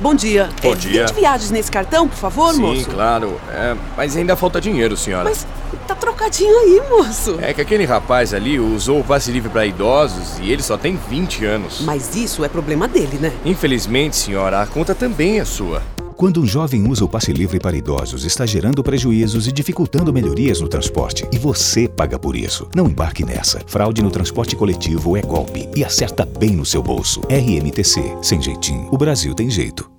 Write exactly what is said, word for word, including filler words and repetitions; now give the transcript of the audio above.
Bom dia. Bom é, dia. vinte viagens nesse cartão, por favor, Sim, moço? Sim, claro. É, mas ainda falta dinheiro, senhora. Mas tá trocadinho aí, moço. É que aquele rapaz ali usou o passe livre para idosos e ele só tem vinte anos. Mas isso é problema dele, né? Infelizmente, senhora, a conta também é sua. Quando um jovem usa o passe livre para idosos, está gerando prejuízos e dificultando melhorias no transporte. E você paga por isso. Não embarque nessa. Fraude no transporte coletivo é golpe e acerta bem no seu bolso. R M T C. Sem jeitinho, o Brasil tem jeito.